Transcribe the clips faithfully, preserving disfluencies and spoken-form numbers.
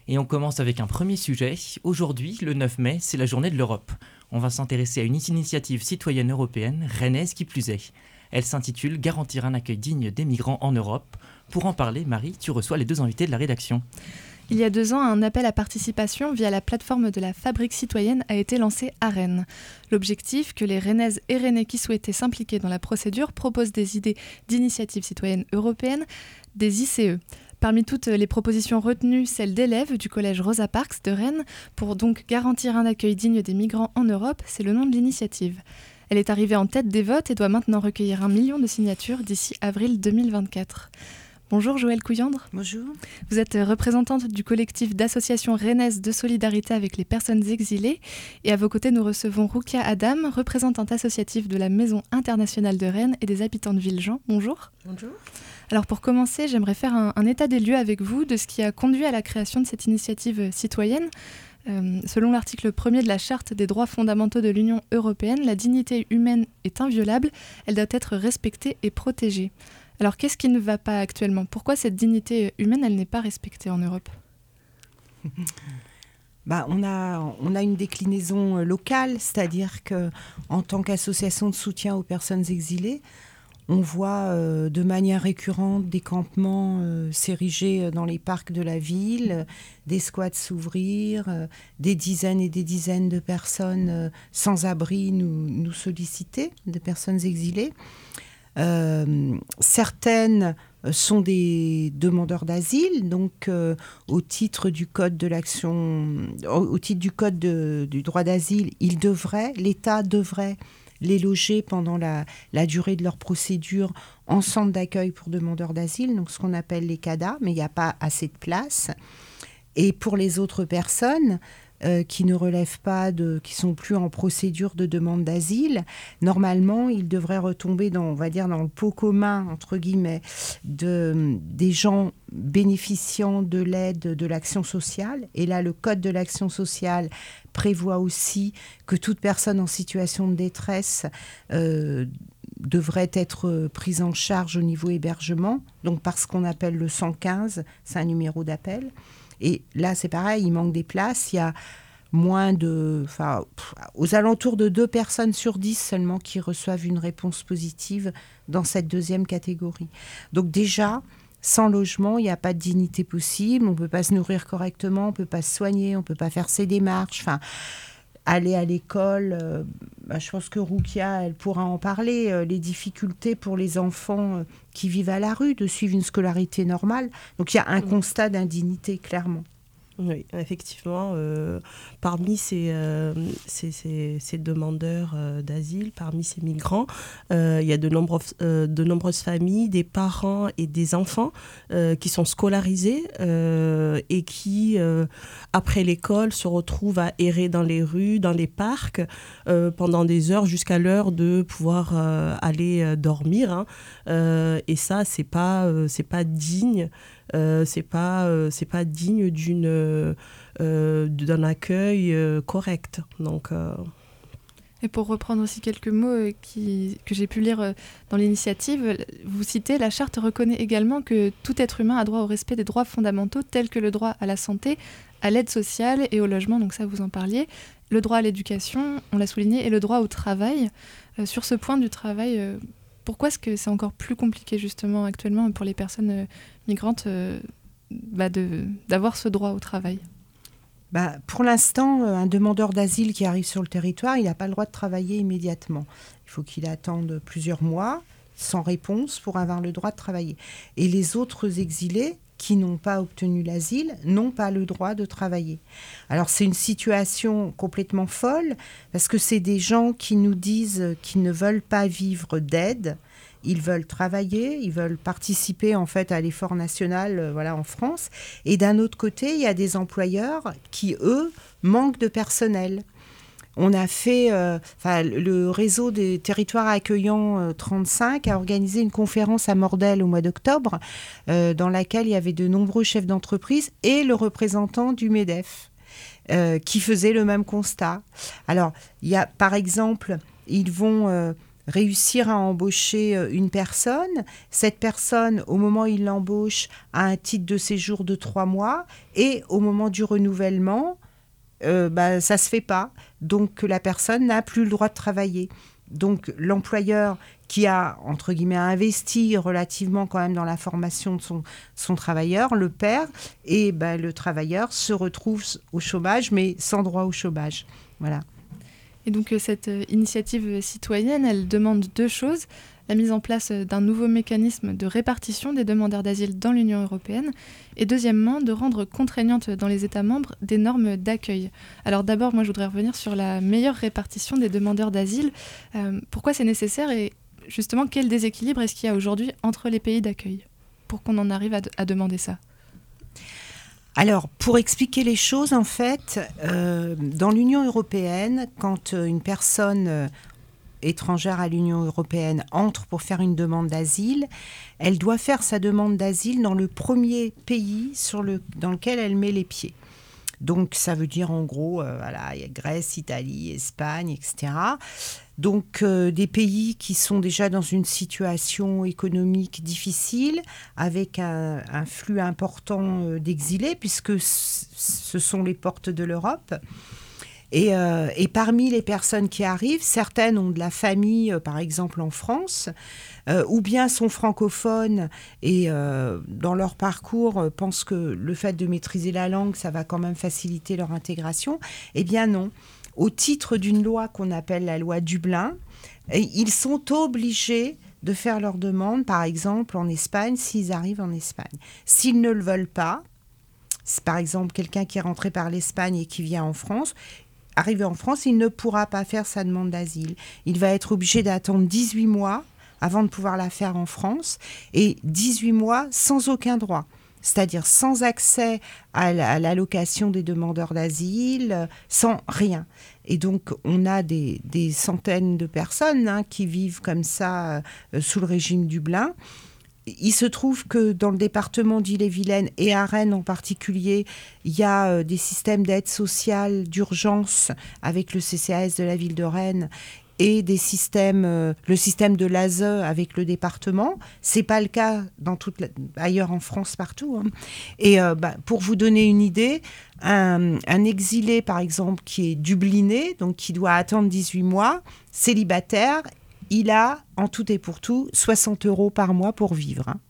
Et on commence avec un premier sujet. Aujourd'hui, le neuf mai, c'est la journée de l'Europe. On va s'intéresser à une initiative citoyenne européenne, rennaise qui plus est. Elle s'intitule « Garantir un accueil digne des migrants en Europe ». Pour en parler, Marie, tu reçois les deux invités de la rédaction. Il y a deux ans, un appel à participation via la plateforme de la Fabrique citoyenne a été lancé à Rennes. L'objectif, que les Rennaises et Rennais qui souhaitaient s'impliquer dans la procédure proposent des idées d'initiatives citoyennes européennes, des I C E. Parmi toutes les propositions retenues, celle d'élèves du collège Rosa Parks de Rennes, pour donc garantir un accueil digne des migrants en Europe, c'est le nom de l'initiative. Elle est arrivée en tête des votes et doit maintenant recueillir un million de signatures d'ici avril deux mille vingt-quatre. Bonjour Joëlle Couillandre. Bonjour. Vous êtes représentante du collectif d'associations rennaises de solidarité avec les personnes exilées. Et à vos côtés, nous recevons Roukia Adam, représentante associative de la Maison internationale de Rennes et des habitants de Villejean. Bonjour. Bonjour. Alors pour commencer, j'aimerais faire un, un état des lieux avec vous de ce qui a conduit à la création de cette initiative citoyenne. Euh, selon l'article premier de la Charte des droits fondamentaux de l'Union européenne, la dignité humaine est inviolable, elle doit être respectée et protégée. Alors, qu'est-ce qui ne va pas actuellement ? Pourquoi cette dignité humaine, elle n'est pas respectée en Europe ? bah, on a, on a une déclinaison locale, c'est-à-dire qu'en tant qu'association de soutien aux personnes exilées, on voit euh, de manière récurrente des campements euh, s'ériger dans les parcs de la ville, des squats s'ouvrir, euh, des dizaines et des dizaines de personnes euh, sans abri nous, nous solliciter, des personnes exilées. Euh, certaines sont des demandeurs d'asile, donc euh, au titre du code de l'action, au, au titre du code de, du droit d'asile, ils devraient, l'État devrait les loger pendant la, la durée de leur procédure en centre d'accueil pour demandeurs d'asile, donc ce qu'on appelle les C A D A, mais il n'y a pas assez de place. Et pour les autres personnes, Euh, qui ne relèvent pas de, qui sont plus en procédure de demande d'asile, normalement, ils devraient retomber dans, on va dire, dans le pot commun, entre guillemets, de, des gens bénéficiant de l'aide de l'action sociale. Et là, le Code de l'action sociale prévoit aussi que toute personne en situation de détresse euh, devrait être prise en charge au niveau hébergement, donc par ce qu'on appelle le cent quinze, c'est un numéro d'appel. Et là, c'est pareil, il manque des places. Il y a moins de... Enfin, aux alentours de deux personnes sur dix seulement qui reçoivent une réponse positive dans cette deuxième catégorie. Donc déjà, sans logement, il n'y a pas de dignité possible. On ne peut pas se nourrir correctement, on ne peut pas se soigner, on ne peut pas faire ses démarches. Enfin, aller à l'école, euh, bah, je pense que Roukia, elle pourra en parler. Euh, les difficultés pour les enfants euh, qui vivent à la rue de suivre une scolarité normale. Donc il y a un constat d'indignité, clairement. Oui, effectivement, euh, parmi ces, euh, ces, ces, ces demandeurs euh, d'asile, parmi ces migrants, euh, il y a de, nombreux, euh, de nombreuses familles, des parents et des enfants euh, qui sont scolarisés euh, et qui, euh, après l'école, se retrouvent à errer dans les rues, dans les parcs, euh, pendant des heures jusqu'à l'heure de pouvoir euh, aller euh, dormir. Hein. Euh, et ça, c'est pas, euh, c'est pas digne. Euh, c'est pas euh, c'est pas digne d'une euh, d'un accueil euh, correct. Donc euh... Et pour reprendre aussi quelques mots euh, qui, que j'ai pu lire euh, dans l'initiative, vous citez: la charte reconnaît également que tout être humain a droit au respect des droits fondamentaux tels que le droit à la santé, à l'aide sociale et au logement, donc ça vous en parliez, le droit à l'éducation, on l'a souligné, et le droit au travail. Euh, sur ce point du travail, euh, pourquoi est-ce que c'est encore plus compliqué justement actuellement pour les personnes euh, migrantes euh, bah de, d'avoir ce droit au travail ? Bah, pour l'instant, euh, un demandeur d'asile qui arrive sur le territoire, il n'a pas le droit de travailler immédiatement. Il faut qu'il attende plusieurs mois sans réponse pour avoir le droit de travailler. Et les autres exilés qui n'ont pas obtenu l'asile n'ont pas le droit de travailler. Alors c'est une situation complètement folle parce que c'est des gens qui nous disent qu'ils ne veulent pas vivre d'aide. Ils veulent travailler, ils veulent participer en fait à l'effort national euh, voilà, en France. Et d'un autre côté, il y a des employeurs qui, eux, manquent de personnel. On a fait, euh, enfin, le réseau des territoires accueillants euh, trente-cinq a organisé une conférence à Mordel au mois d'octobre euh, dans laquelle il y avait de nombreux chefs d'entreprise et le représentant du MEDEF euh, qui faisait le même constat. Alors, il y a par exemple, ils vont... Euh, réussir à embaucher une personne. Cette personne, au moment où il l'embauche, a un titre de séjour de trois mois et au moment du renouvellement, euh, bah, ça ne se fait pas. Donc la personne n'a plus le droit de travailler. Donc l'employeur qui a, entre guillemets, investi relativement quand même dans la formation de son, son travailleur, le perd, et bah, le travailleur se retrouve au chômage, mais sans droit au chômage. Voilà. Et donc cette initiative citoyenne, elle demande deux choses. La mise en place d'un nouveau mécanisme de répartition des demandeurs d'asile dans l'Union européenne et deuxièmement, de rendre contraignantes dans les États membres des normes d'accueil. Alors d'abord, moi je voudrais revenir sur la meilleure répartition des demandeurs d'asile. Euh, pourquoi c'est nécessaire et justement quel déséquilibre est-ce qu'il y a aujourd'hui entre les pays d'accueil pour qu'on en arrive à, de- à demander ça ? Alors, pour expliquer les choses, en fait, euh, dans l'Union européenne, quand euh, une personne euh, étrangère à l'Union européenne entre pour faire une demande d'asile, elle doit faire sa demande d'asile dans le premier pays sur le, dans lequel elle met les pieds. Donc, ça veut dire en gros, euh, voilà, il y a Grèce, Italie, Espagne, et cetera. Donc, euh, des pays qui sont déjà dans une situation économique difficile, avec un, un flux important euh, d'exilés, puisque c- ce sont les portes de l'Europe. Et, euh, et parmi les personnes qui arrivent, certaines ont de la famille, euh, par exemple en France, euh, ou bien sont francophones et euh, dans leur parcours euh, pensent que le fait de maîtriser la langue, ça va quand même faciliter leur intégration. Eh bien non. Au titre d'une loi qu'on appelle la loi Dublin, et ils sont obligés de faire leur demande, par exemple en Espagne, s'ils arrivent en Espagne. S'ils ne le veulent pas, c'est par exemple quelqu'un qui est rentré par l'Espagne et qui vient en France, arrivé en France, il ne pourra pas faire sa demande d'asile. Il va être obligé d'attendre dix-huit mois avant de pouvoir la faire en France, et dix-huit mois sans aucun droit. C'est-à-dire sans accès à l'allocation des demandeurs d'asile, sans rien. Et donc, on a des, des centaines de personnes hein, qui vivent comme ça euh, sous le régime Dublin. Il se trouve que dans le département d'Ille-et-Vilaine et à Rennes en particulier, il y a euh, des systèmes d'aide sociale d'urgence avec le C C A S de la ville de Rennes et des systèmes, euh, le système de l'A S E avec le département. C'est pas le cas dans toute la, ailleurs en France, partout. Hein. Et euh, bah, pour vous donner une idée, un, un exilé, par exemple, qui est dubliné, donc qui doit attendre dix-huit mois, célibataire, il a, en tout et pour tout, soixante euros par mois pour vivre. Hein.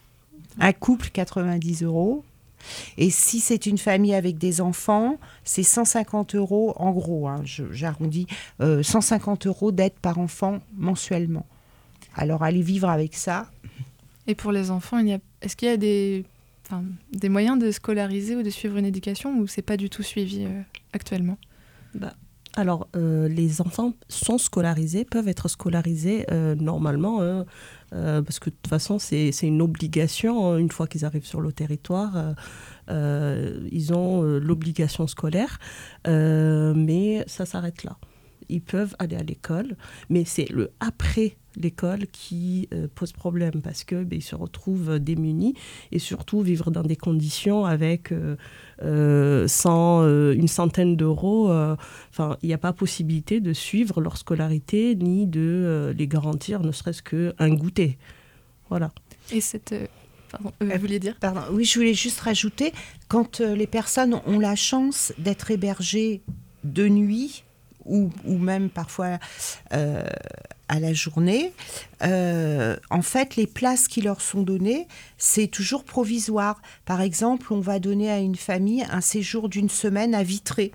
Un couple, quatre-vingt-dix euros. Et si c'est une famille avec des enfants, c'est cent cinquante euros en gros. Hein, je, j'arrondis, euh, cent cinquante euros d'aide par enfant mensuellement. Alors, allez vivre avec ça. Et pour les enfants, il y a... est-ce qu'il y a des... Enfin, des moyens de scolariser ou de suivre une éducation ou c'est pas du tout suivi euh, actuellement ? Bah. Alors, euh, les enfants sont scolarisés, peuvent être scolarisés euh, normalement, hein, euh, parce que de toute façon, c'est, c'est une obligation. Hein, une fois qu'ils arrivent sur le territoire, euh, euh, ils ont euh, l'obligation scolaire, euh, mais ça s'arrête là. Ils peuvent aller à l'école, mais c'est le après l'école qui euh, pose problème parce que ben, ils se retrouvent démunis et surtout vivre dans des conditions avec euh, euh, sans euh, une centaine d'euros. Enfin, euh, il n'y a pas possibilité de suivre leur scolarité ni de euh, les garantir ne serait-ce qu'un goûter. Voilà. Et cette... Euh... Pardon, euh, vous vouliez dire ? Pardon, oui, je voulais juste rajouter, quand euh, les personnes ont la chance d'être hébergées de nuit, ou, ou même parfois euh, à la journée, euh, en fait, les places qui leur sont données, c'est toujours provisoire. Par exemple, on va donner à une famille un séjour d'une semaine à Vitré,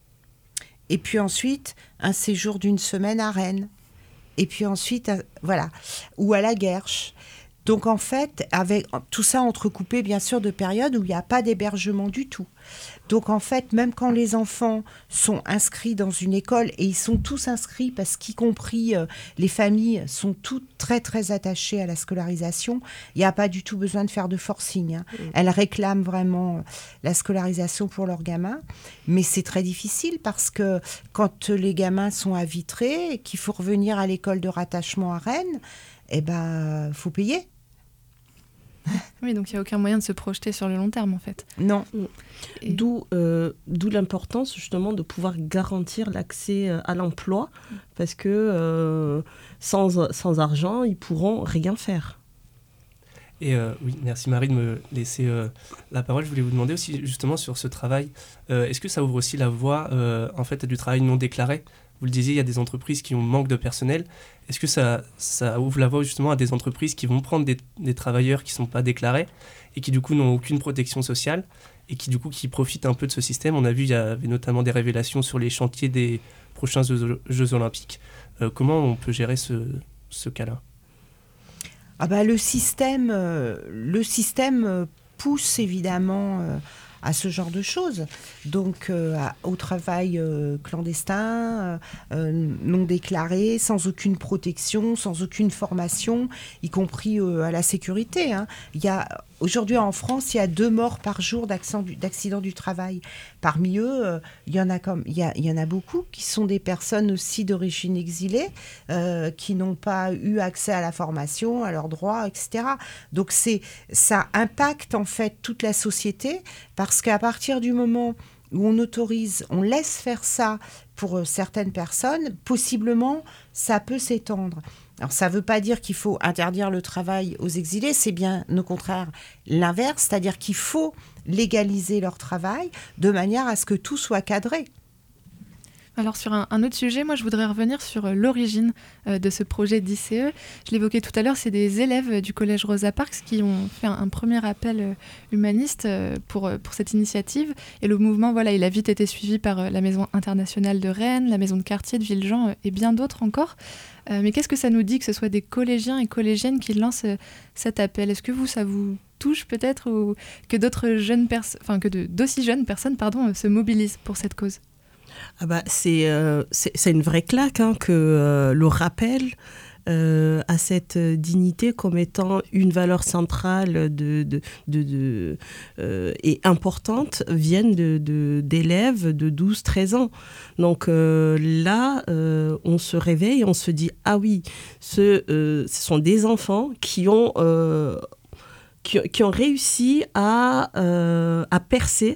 et puis ensuite, un séjour d'une semaine à Rennes, et puis ensuite, à, voilà, ou à la Guerche. Donc en fait, avec tout ça entrecoupé bien sûr de périodes où il n'y a pas d'hébergement du tout. Donc en fait, même quand les enfants sont inscrits dans une école, et ils sont tous inscrits parce qu'y compris euh, les familles sont toutes très très attachées à la scolarisation, il n'y a pas du tout besoin de faire de forcing. Hein. Mmh. Elles réclament vraiment la scolarisation pour leurs gamins, mais c'est très difficile parce que quand les gamins sont à Vitré et qu'il faut revenir à l'école de rattachement à Rennes, eh ben, faut payer. Oui, donc il n'y a aucun moyen de se projeter sur le long terme, en fait. Non. Et... D'où, euh, d'où l'importance, justement, de pouvoir garantir l'accès à l'emploi, parce que euh, sans, sans argent, ils ne pourront rien faire. Et euh, oui, merci Marie de me laisser euh, la parole. Je voulais vous demander aussi, justement, sur ce travail, euh, est-ce que ça ouvre aussi la voie, euh, en fait, du travail non déclaré ? Vous le disiez, il y a des entreprises qui ont manque de personnel. Est-ce que ça, ça ouvre la voie justement à des entreprises qui vont prendre des, des travailleurs qui ne sont pas déclarés et qui du coup n'ont aucune protection sociale et qui du coup qui profitent un peu de ce système ? On a vu, il y avait notamment des révélations sur les chantiers des prochains Jeux, Jeux Olympiques. Euh, comment on peut gérer ce, ce cas-là ? Ah bah, le système, euh, le système pousse évidemment euh, à ce genre de choses, donc euh, à, au travail euh, clandestin, euh, non déclaré, sans aucune protection, sans aucune formation, y compris euh, à la sécurité. Hein. Il y a, aujourd'hui en France, il y a deux morts par jour d'accidents du, d'accidents du travail. Parmi eux, euh, il y en a comme, il y a, il y en a beaucoup qui sont des personnes aussi d'origine exilée, euh, qui n'ont pas eu accès à la formation, à leurs droits, et cetera. Donc c'est, ça impacte en fait toute la société, parce qu'à partir du moment où on autorise, on laisse faire ça pour euh, certaines personnes, possiblement ça peut s'étendre. Alors ça ne veut pas dire qu'il faut interdire le travail aux exilés, c'est bien au contraire l'inverse, c'est-à-dire qu'il faut légaliser leur travail de manière à ce que tout soit cadré. Alors sur un, un autre sujet, moi je voudrais revenir sur euh, l'origine euh, de ce projet d'I C E. Je l'évoquais tout à l'heure, c'est des élèves du collège Rosa Parks qui ont fait un, un premier appel euh, humaniste euh, pour, euh, pour cette initiative. Et le mouvement, voilà, il a vite été suivi par euh, la Maison internationale de Rennes, la Maison de quartier de Villejean euh, et bien d'autres encore. Euh, mais qu'est-ce que ça nous dit que ce soit des collégiens et collégiennes qui lancent euh, cet appel ? Est-ce que vous, ça vous touche peut-être, ou que d'autres jeunes personnes, enfin que de, d'aussi jeunes personnes, pardon, euh, se mobilisent pour cette cause ? Ah bah, c'est, euh, c'est, c'est une vraie claque hein, que euh, le rappel euh, à cette dignité comme étant une valeur centrale de, de, de, de, euh, et importante vienne de, de, d'élèves de douze treize ans. Donc euh, là, euh, on se réveille, on se dit « Ah oui, ce, euh, ce sont des enfants qui ont, euh, qui, qui ont réussi à, euh, à percer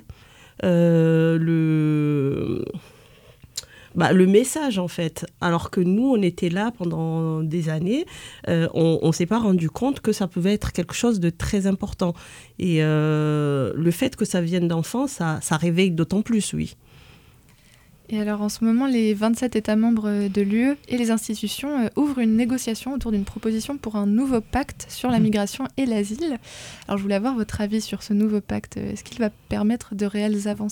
euh, le... » Bah, le message, en fait. Alors que nous, on était là pendant des années, euh, on ne s'est pas rendu compte que ça pouvait être quelque chose de très important. Et euh, le fait que ça vienne d'enfants, ça, ça réveille d'autant plus, oui. Et alors, en ce moment, les vingt-sept États membres de l'U E et les institutions euh, ouvrent une négociation autour d'une proposition pour un nouveau pacte sur la migration et l'asile. Alors, je voulais avoir votre avis sur ce nouveau pacte. Est-ce qu'il va permettre de réelles avancées ?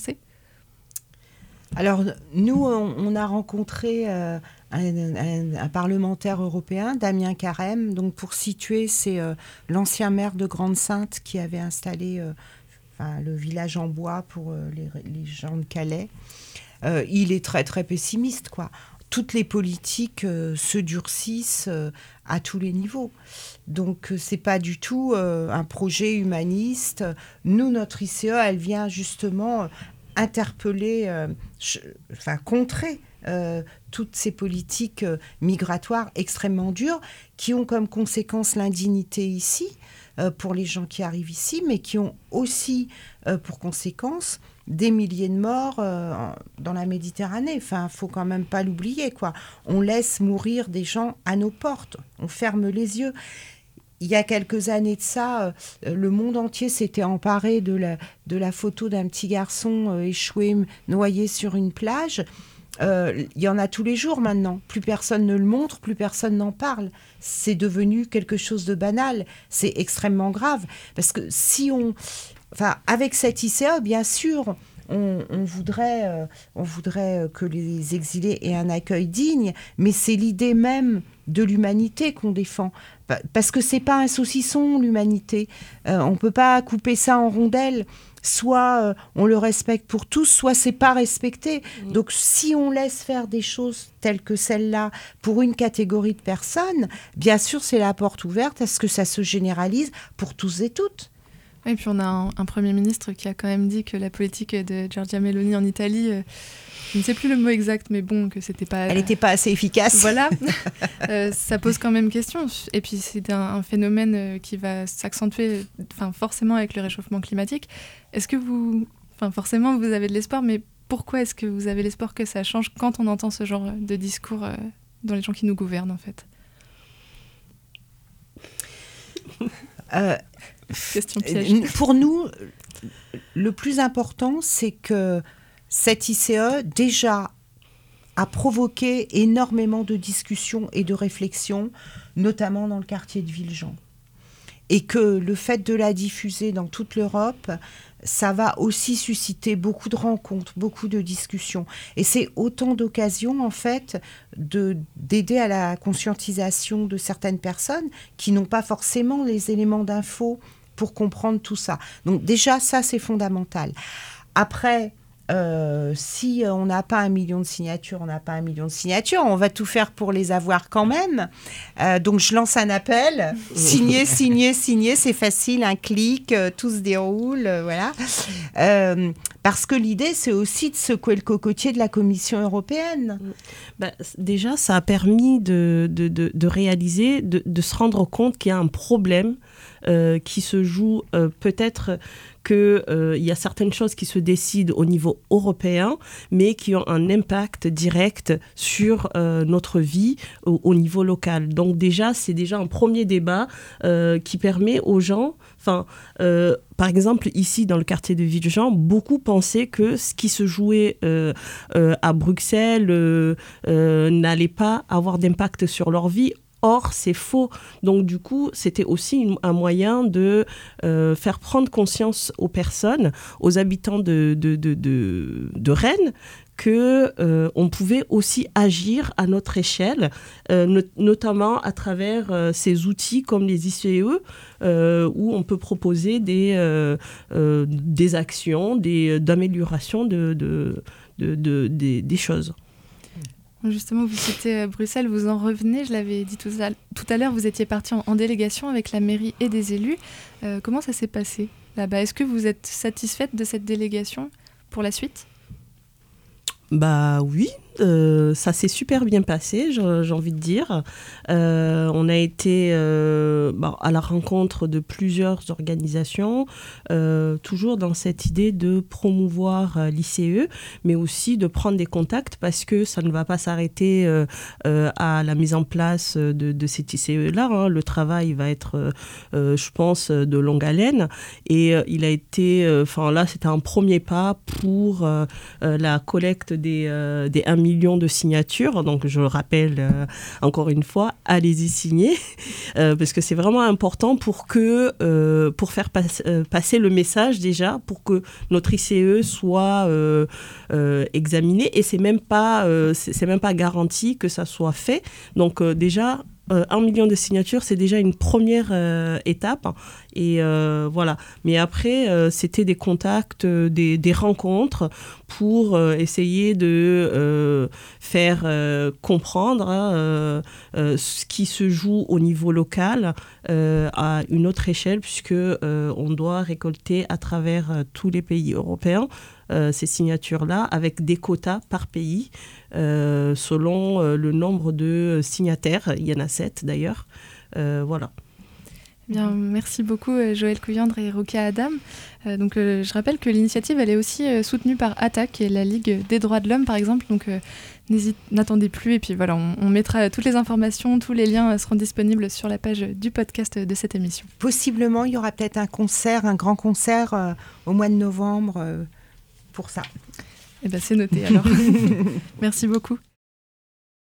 Alors, nous, on, on a rencontré euh, un, un, un parlementaire européen, Damien Carême. Donc, pour situer, c'est euh, l'ancien maire de Grande-Synthe qui avait installé euh, enfin, le village en bois pour euh, les, les gens de Calais. Euh, il est très, très pessimiste, quoi. Toutes les politiques euh, se durcissent euh, à tous les niveaux. Donc, euh, c'est pas du tout euh, un projet humaniste. Nous, notre I C E, elle vient justement... Euh, interpeller, euh, ch- enfin contrer euh, toutes ces politiques euh, migratoires extrêmement dures qui ont comme conséquence l'indignité ici euh, pour les gens qui arrivent ici, mais qui ont aussi euh, pour conséquence des milliers de morts euh, dans la Méditerranée. Enfin, faut quand même pas l'oublier, quoi. On laisse mourir des gens à nos portes, on ferme les yeux. Il y a quelques années de ça, euh, le monde entier s'était emparé de la, de la photo d'un petit garçon euh, échoué, noyé sur une plage. Euh, il y en a tous les jours maintenant. Plus personne ne le montre, plus personne n'en parle. C'est devenu quelque chose de banal. C'est extrêmement grave. Parce que si on... Enfin, avec cette I C E, bien sûr... On, on, voudrait, euh, on voudrait que les exilés aient un accueil digne, mais c'est l'idée même de l'humanité qu'on défend. Parce que c'est pas un saucisson, l'humanité. Euh, on peut pas couper ça en rondelles. Soit euh, on le respecte pour tous, soit c'est pas respecté. Mmh. Donc si on laisse faire des choses telles que celle-là pour une catégorie de personnes, bien sûr c'est la porte ouverte à ce que ça se généralise pour tous et toutes. Et puis on a un, un Premier ministre qui a quand même dit que la politique de Giorgia Meloni en Italie, euh, je ne sais plus le mot exact, mais bon, que c'était pas... Elle n'était pas assez efficace. Voilà, euh, ça pose quand même question. Et puis c'est un, un phénomène qui va s'accentuer, enfin forcément avec le réchauffement climatique. Est-ce que vous... Enfin forcément vous avez de l'espoir, mais pourquoi est-ce que vous avez l'espoir que ça change quand on entend ce genre de discours euh, dans les gens qui nous gouvernent en fait? euh, Question piège. Pour nous, le plus important, c'est que cette I C E, déjà, a provoqué énormément de discussions et de réflexions, notamment dans le quartier de Villejean. Et que le fait de la diffuser dans toute l'Europe, ça va aussi susciter beaucoup de rencontres, beaucoup de discussions. Et c'est autant d'occasions, en fait, de, d'aider à la conscientisation de certaines personnes qui n'ont pas forcément les éléments d'info pour comprendre tout ça. Donc déjà, ça, c'est fondamental. Après... Euh, si on n'a pas un million de signatures, on n'a pas un million de signatures, on va tout faire pour les avoir quand même. Euh, donc je lance un appel, signer, signer, signer, c'est facile, un clic, euh, tout se déroule, euh, voilà. Euh, parce que l'idée, c'est aussi de secouer le cocotier de la Commission européenne. Ben, déjà, ça a permis de, de, de, de réaliser, de, de se rendre compte qu'il y a un problème euh, qui se joue euh, peut-être... qu'il euh, y a certaines choses qui se décident au niveau européen, mais qui ont un impact direct sur euh, notre vie au, au niveau local. Donc déjà, c'est déjà un premier débat euh, qui permet aux gens... Enfin, euh, par exemple, ici, dans le quartier de Villejean, beaucoup pensaient que ce qui se jouait euh, euh, à Bruxelles euh, euh, n'allait pas avoir d'impact sur leur vie. Or, c'est faux. Donc, du coup, c'était aussi une, un moyen de euh, faire prendre conscience aux personnes, aux habitants de, de, de, de, de Rennes, qu'on euh, pouvait aussi agir à notre échelle, euh, not- notamment à travers euh, ces outils comme les I C E, euh, où on peut proposer des, euh, euh, des actions, des, d'amélioration de, de, de, de, des, des choses. Justement, vous citez Bruxelles, vous en revenez, je l'avais dit tout à, tout à l'heure, vous étiez parti en, en délégation avec la mairie et des élus. Euh, comment ça s'est passé là-bas? Est-ce que vous êtes satisfaite de cette délégation pour la suite? Bah oui, euh, ça s'est super bien passé, j'ai, j'ai envie de dire. Euh, on a été euh, bah, à la rencontre de plusieurs organisations, euh, toujours dans cette idée de promouvoir euh, l'I C E, mais aussi de prendre des contacts parce que ça ne va pas s'arrêter euh, euh, à la mise en place de, de cet I C E-là. Hein. Le travail va être, euh, je pense, de longue haleine. Et euh, il a été, enfin euh, là, c'était un premier pas pour euh, euh, la collecte des, euh, des un million de signatures. Donc, je le rappelle euh, encore une fois, allez-y signer, euh, parce que c'est vraiment important pour, que, euh, pour faire pas, euh, passer le message déjà, pour que notre I C E soit euh, euh, examiné. Et c'est même pas, euh, c'est, c'est même pas garanti que ça soit fait. Donc, euh, déjà... Euh, un million de signatures, c'est déjà une première euh, étape. Et euh, voilà. Mais après, euh, c'était des contacts, euh, des, des rencontres pour euh, essayer de euh, faire euh, comprendre hein, euh, euh, ce qui se joue au niveau local euh, à une autre échelle, puisque euh, on doit récolter à travers euh, tous les pays européens Euh, ces signatures-là avec des quotas par pays euh, selon euh, le nombre de signataires. Il y en a sept d'ailleurs. Euh, voilà. Bien, merci beaucoup Joëlle Couillandre et Rokia Adam. Euh, donc, euh, je rappelle que l'initiative elle est aussi euh, soutenue par Attac et la Ligue des droits de l'homme par exemple. Donc euh, n'hésite, n'attendez plus et puis voilà, on, on mettra toutes les informations, tous les liens euh, seront disponibles sur la page du podcast de cette émission. Possiblement, il y aura peut-être un concert, un grand concert euh, au mois de novembre euh, pour ça. Eh ben, c'est noté alors. Merci beaucoup.